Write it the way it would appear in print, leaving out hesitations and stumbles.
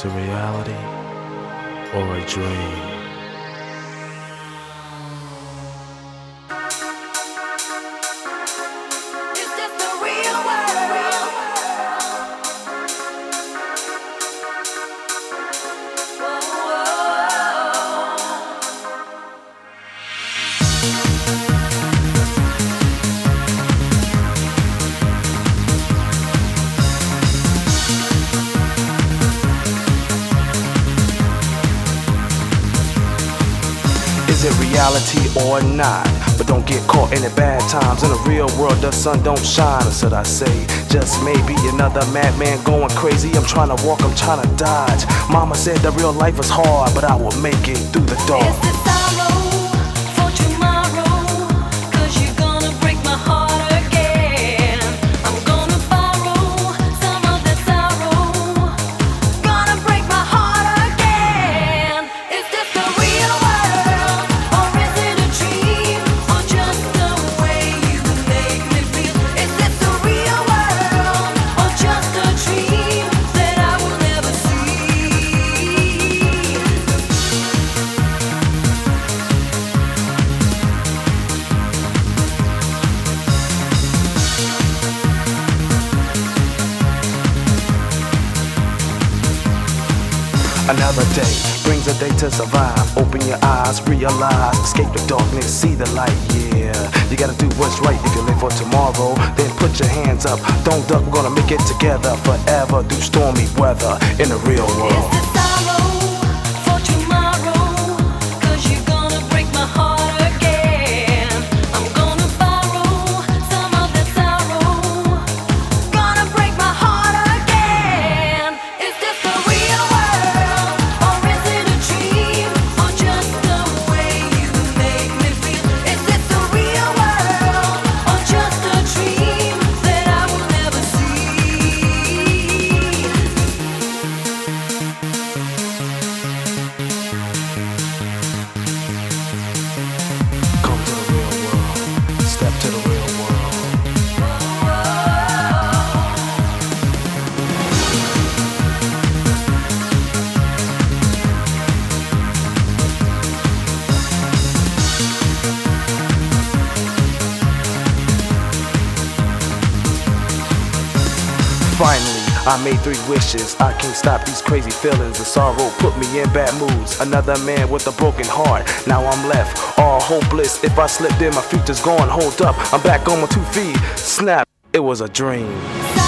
this a reality or a dream? Is it reality or not? But don't get caught in the bad times. In the real world the sun don't shine. Or should I say, just maybe another madman going crazy. I'm trying to walk, I'm trying to dodge. Mama said that real life is hard, but I will make it through the door. Is this sorrow for tomorrow? 'Cause you're gonna break my heart again. I'm gonna borrow some of that sorrow. Gonna break my heart again. Is this the real world? Or is it a dream? Or just the way you make me feel? Is this the real world? Or just a dream that I will never see? Another day brings a day to survive. Open your eyes, realize, escape the darkness, see the light, yeah. You gotta do what's right if you live for tomorrow. Then put your hands up, don't duck, we're gonna make it together forever through stormy weather in the real world. Is this sorrow for tomorrow? 'Cause you're gonna break my heart again. I'm gonna borrow some of that sorrow. Gonna break my heart again. Is this the real world? Or is it a dream? Or just the way you make me feel? Is this the real world? Or just a dream that I will never see? Come to the real world, step to the real world. Finally, I made 3 wishes. I can't stop these crazy feelings. The sorrow put me in bad moods. Another man with a broken heart. Now I'm left all hopeless. If I slip, then my future's gone. Hold up, I'm back on my 2 feet. Snap, it was a dream.